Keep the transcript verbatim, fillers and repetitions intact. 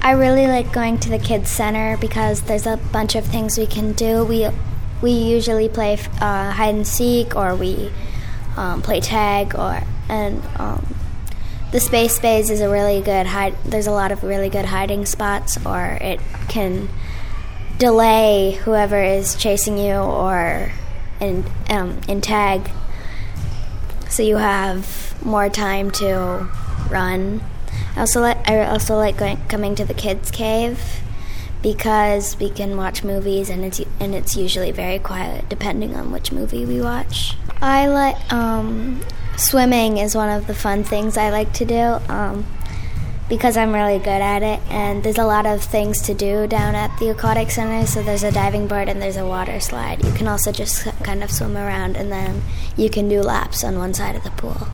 I really like going to the kids center because there's a bunch of things we can do. We we usually play uh, hide and seek, or we um, play tag, or and um, the space space is a really good hide. There's a lot of really good hiding spots, or it can delay whoever is chasing you, or in um, in tag, so you have more time to run. I also like I also like going, coming to the kids' cave because we can watch movies, and it's and it's usually very quiet depending on which movie we watch. I like um, swimming is one of the fun things I like to do um, because I'm really good at it, and there's a lot of things to do down at the aquatic center. So there's a diving board and there's a water slide. You can also just kind of swim around, and then you can do laps on one side of the pool.